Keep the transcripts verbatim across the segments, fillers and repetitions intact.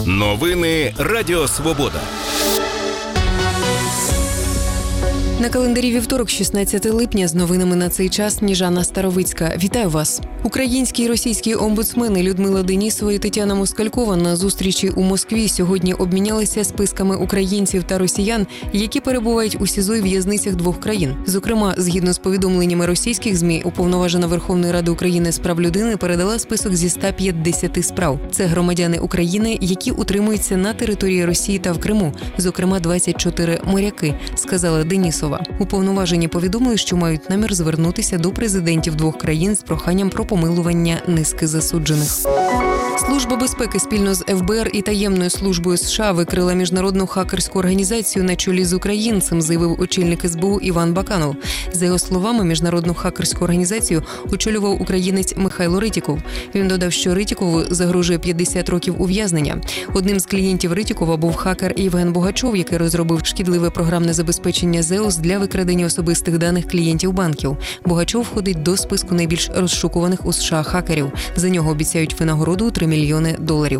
Новини Радіо Свобода. На календарі вівторок, шістнадцяте липня, з новинами на цей час Сніжана Старовицька. Вітаю вас! Українські і російські омбудсмени Людмила Денісова і Тетяна Москалькова на зустрічі у Москві сьогодні обмінялися списками українців та росіян, які перебувають у СІЗО і в'язницях двох країн. Зокрема, згідно з повідомленнями російських ЗМІ, Уповноважена Верховної Ради України з прав людини передала список зі ста п'ятдесяти справ. Це громадяни України, які утримуються на території Росії та в Криму, зокрема двадцять чотири моряки, сказала Денісова. Уповноважені повідомили, що мають намір звернутися до президентів двох країн з проханням про помилування низки засуджених. Служба безпеки спільно з еф бе ер і таємною службою США викрила міжнародну хакерську організацію на чолі з українцем, заявив очільник ес бе у Іван Баканов. За його словами, міжнародну хакерську організацію очолював українець Михайло Ритіков. Він додав, що Ритікову загрожує п'ятдесят років ув'язнення. Одним з клієнтів Ритікова був хакер Євген Богачов, який розробив шкідливе програмне забезпечення зеус для викрадення особистих даних клієнтів банків. Богачов входить до списку найбільш розшукуваних у США хакерів. За нього обіцяють винагороду три мільйони доларів.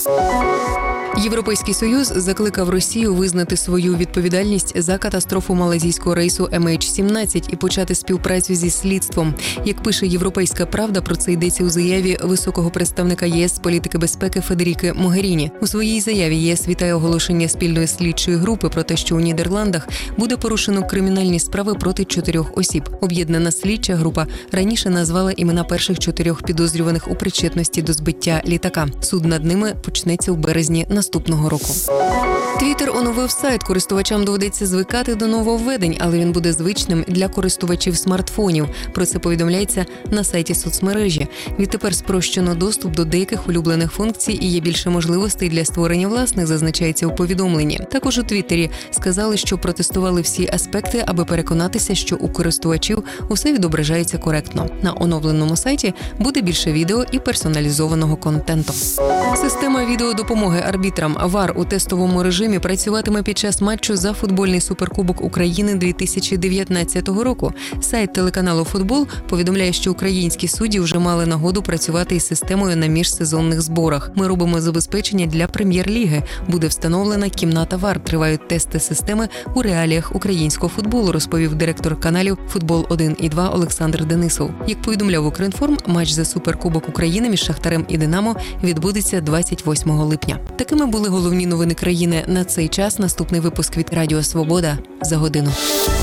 Європейський Союз закликав Росію визнати свою відповідальність за катастрофу малайзійського рейсу ем ейч сімнадцять і почати співпрацю зі слідством. Як пише «Європейська правда», про це йдеться у заяві високого представника ЄС з політики безпеки Федеріки Могеріні. У своїй заяві ЄС вітає оголошення спільної слідчої групи про те, що у Нідерландах буде порушено кримінальні справи проти чотирьох осіб. Об'єднана слідча група раніше назвала імена перших чотирьох підозрюваних у причетності до збиття літака. Суд над ними почнеться у березні наступного року. Твіттер оновив сайт. Користувачам доведеться звикати до нововведень, але він буде звичним для користувачів смартфонів. Про це повідомляється на сайті соцмережі. Відтепер спрощено доступ до деяких улюблених функцій і є більше можливостей для створення власних, зазначається у повідомленні. Також у Твіттері сказали, що протестували всі аспекти, аби переконатися, що у користувачів усе відображається коректно. На оновленому сайті буде більше відео і персоналізованого контенту. Система відеодопомоги арбітрам ВАР у тестовому режимі працюватиме під час матчу за футбольний суперкубок України дві тисячі дев'ятнадцятого року. Сайт телеканалу «Футбол» повідомляє, що українські судді вже мали нагоду працювати із системою на міжсезонних зборах. Ми робимо забезпечення для прем'єр-ліги. Буде встановлена кімната ВАР. Тривають тести системи у реаліях українського футболу, розповів директор каналів «Футбол один і два» Олександр Денисов. Як повідомляв Укрінформ, матч за суперкубок України між Шахтарем і Динамо відбудеться двадцять восьмого липня. Такими були головні новини країни на цей час. Наступний випуск від Радіо Свобода за годину.